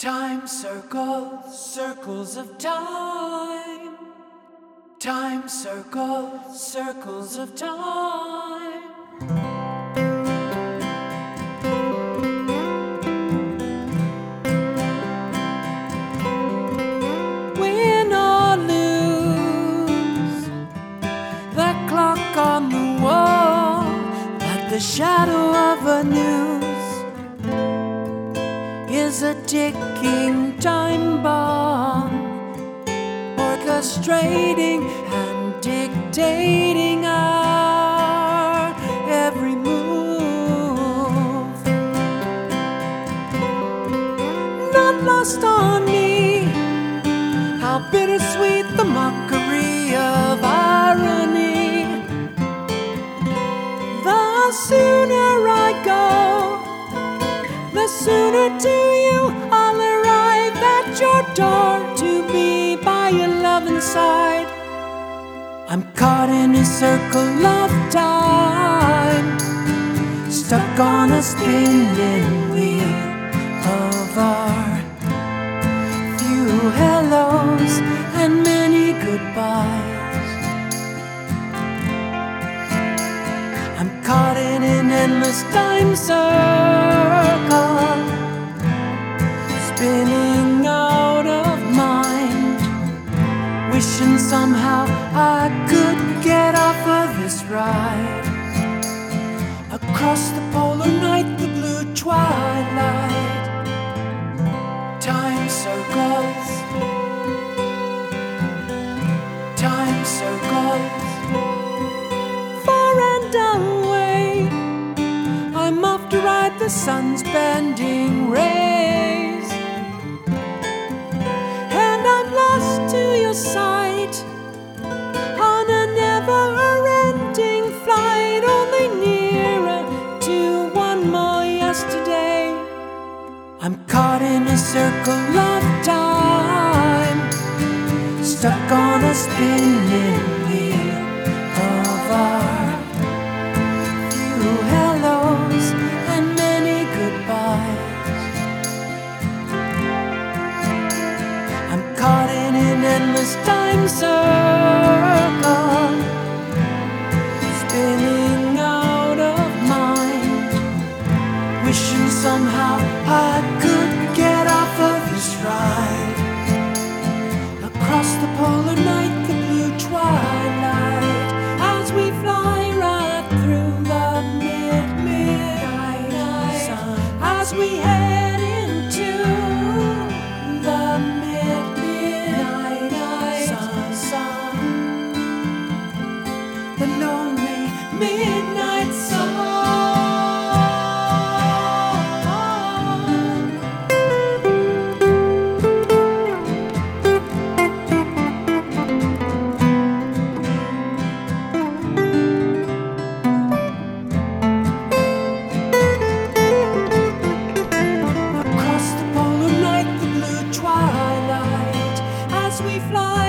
Time circles, circles of time. Time circles, circles of time. Win or lose, that clock on the wall, like the shadow of a noose, is a ticking time bomb, orchestrating and dictating our every move. Not lost on me how bittersweet the mockery of irony. The sooner I go, the sooner to you I'll arrive at your door to be by your loving side. I'm caught in a circle of time, stuck on a spinning wheel of our few hellos and many goodbyes. I'm caught in an endless time circle, spinning out of mind, wishing somehow I could get off of this ride. Across the polar night, the blue twilight. Time circles, time circles, far and away. I'm off to ride the sun's bending rays, and I'm lost to your sight on a never-ending flight, only nearer to one more yesterday. I'm caught in a circle of time, stuck on a spinning wheel of our few hellos and many goodbyes. I'm caught in an endless time circle, spinning out of mind, wishing somehow I could get off of this ride. Across the polar night, the blue twilight, as we fly right through the midnight sun, as we head into the midnight sun, the lonely midnight sun. Across the polar night, the blue twilight, as we fly